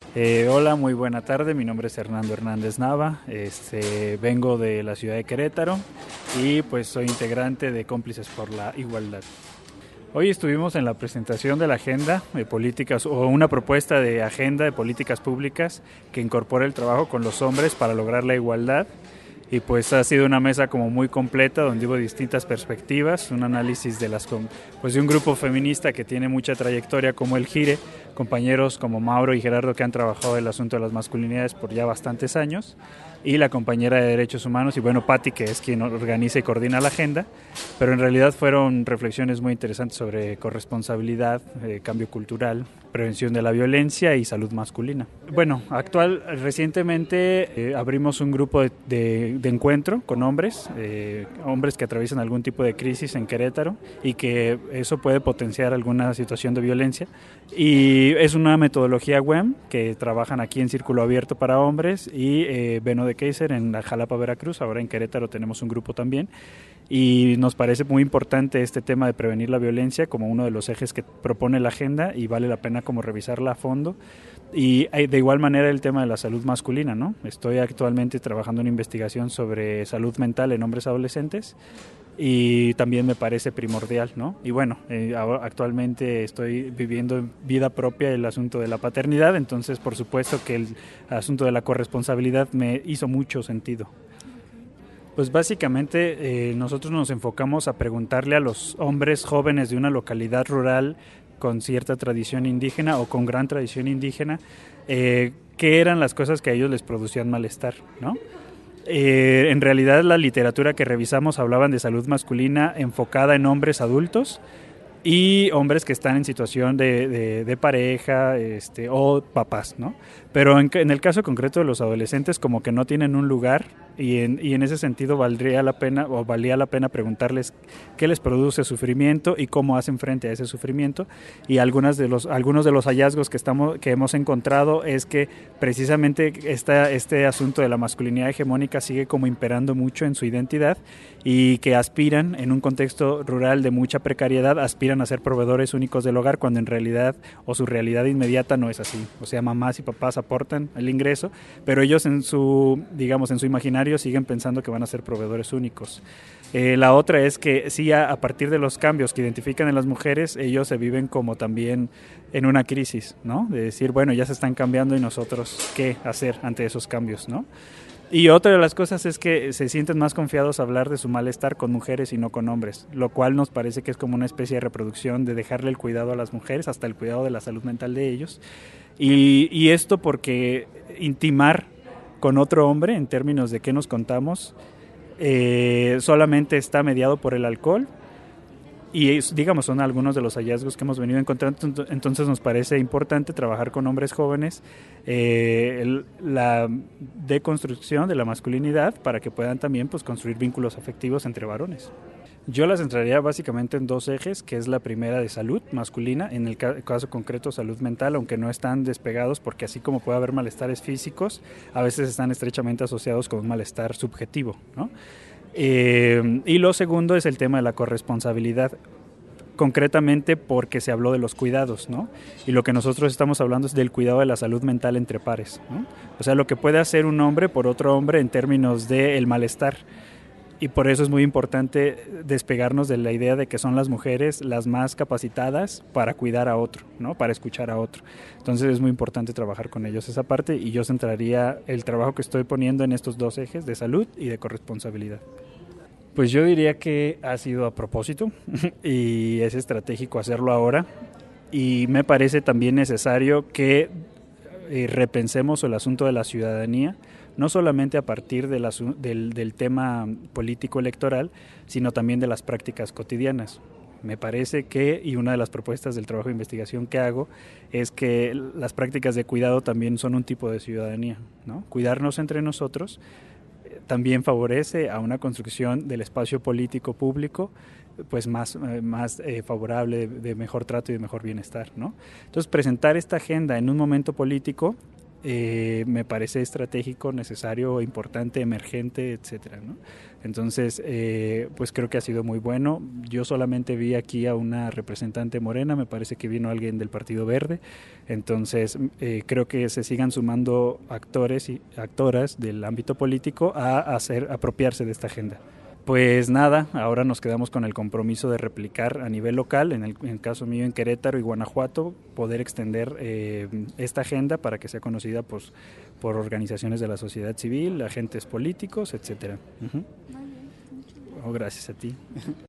Hola, muy buena tarde. Mi nombre es Hernando Hernández Nava. Vengo de la ciudad de Querétaro y pues soy integrante de Cómplices por la Igualdad. Hoy estuvimos en la presentación de la agenda de políticas o una propuesta de agenda de políticas públicas que incorpora el trabajo con los hombres para lograr la igualdad. Y pues ha sido una mesa como muy completa donde hubo distintas perspectivas, un análisis de pues de un grupo feminista que tiene mucha trayectoria como el GIRE, compañeros como Mauro y Gerardo que han trabajado el asunto de las masculinidades por ya bastantes años, y la compañera de Derechos Humanos y bueno, Patti, que es quien organiza y coordina la agenda, pero en realidad fueron reflexiones muy interesantes sobre corresponsabilidad, cambio cultural, prevención de la violencia y salud masculina. Bueno, recientemente abrimos un grupo de encuentro con hombres, hombres que atraviesan algún tipo de crisis en Querétaro y que eso puede potenciar alguna situación de violencia. Y es una metodología WEM que trabajan aquí en Círculo Abierto para Hombres y Beno de Kaiser en la Jalapa, Veracruz. Ahora en Querétaro tenemos un grupo también. Y nos parece muy importante este tema de prevenir la violencia como uno de los ejes que propone la agenda y vale la pena como revisarla a fondo. Y de igual manera el tema de la salud masculina, ¿no? Estoy actualmente trabajando en investigación sobre salud mental en hombres adolescentes y también me parece primordial, ¿no? Y bueno, actualmente estoy viviendo en vida propia el asunto de la paternidad, entonces por supuesto que el asunto de la corresponsabilidad me hizo mucho sentido. Pues básicamente nosotros nos enfocamos a preguntarle a los hombres jóvenes de una localidad rural con cierta tradición indígena o con gran tradición indígena, qué eran las cosas que a ellos les producían malestar, ¿no? En realidad la literatura que revisamos hablaban de salud masculina enfocada en hombres adultos y hombres que están en situación de pareja o papás, ¿no? Pero en el caso concreto de los adolescentes como que no tienen un lugar y en ese sentido valía la pena preguntarles qué les produce sufrimiento y cómo hacen frente a ese sufrimiento. Y algunos de los hallazgos que hemos encontrado es que precisamente este asunto de la masculinidad hegemónica sigue como imperando mucho en su identidad y que aspiran en un contexto rural de mucha precariedad, aspiran a ser proveedores únicos del hogar cuando en realidad o su realidad inmediata no es así. O sea, mamás y papás aportan el ingreso, pero ellos en su imaginario siguen pensando que van a ser proveedores únicos. La otra es que sí, a partir de los cambios que identifican en las mujeres, ellos se viven como también en una crisis, ¿no? De decir, bueno, ya se están cambiando y nosotros, ¿qué hacer ante esos cambios, ¿no? Y otra de las cosas es que se sienten más confiados a hablar de su malestar con mujeres y no con hombres, lo cual nos parece que es como una especie de reproducción de dejarle el cuidado a las mujeres, hasta el cuidado de la salud mental de ellos. Y esto porque intimar con otro hombre en términos de qué nos contamos solamente está mediado por el alcohol y digamos son algunos de los hallazgos que hemos venido encontrando. Entonces nos parece importante trabajar con hombres jóvenes la deconstrucción de la masculinidad para que puedan también pues construir vínculos afectivos entre varones. Yo las centraría básicamente en dos ejes, que es la primera de salud masculina, en el caso concreto salud mental, aunque no están despegados porque así como puede haber malestares físicos, a veces están estrechamente asociados con un malestar subjetivo, ¿no? Y lo segundo es el tema de la corresponsabilidad, concretamente porque se habló de los cuidados, ¿no? Y lo que nosotros estamos hablando es del cuidado de la salud mental entre pares, ¿no? O sea, lo que puede hacer un hombre por otro hombre en términos del malestar. Y por eso es muy importante despegarnos de la idea de que son las mujeres las más capacitadas para cuidar a otro, ¿no? Para escuchar a otro. Entonces es muy importante trabajar con ellos esa parte y yo centraría el trabajo que estoy poniendo en estos dos ejes de salud y de corresponsabilidad. Pues yo diría que ha sido a propósito y es estratégico hacerlo ahora y me parece también necesario que repensemos el asunto de la ciudadanía, no solamente a partir del tema político electoral, sino también de las prácticas cotidianas. Me parece que, y una de las propuestas del trabajo de investigación que hago, es que las prácticas de cuidado también son un tipo de ciudadanía, ¿no? Cuidarnos entre nosotros también favorece a una construcción del espacio político público pues más favorable, de mejor trato y de mejor bienestar, ¿no? Entonces presentar esta agenda en un momento político me parece estratégico, necesario, importante, emergente, etcétera, ¿no? Entonces, pues creo que ha sido muy bueno. Yo solamente vi aquí a una representante morena, me parece que vino alguien del Partido Verde. Entonces, creo que se sigan sumando actores y actoras del ámbito político a apropiarse de esta agenda. Pues nada, ahora nos quedamos con el compromiso de replicar a nivel local, en el caso mío en Querétaro y Guanajuato, poder extender esta agenda para que sea conocida pues, por organizaciones de la sociedad civil, agentes políticos, etcétera. Uh-huh. Oh, gracias a ti.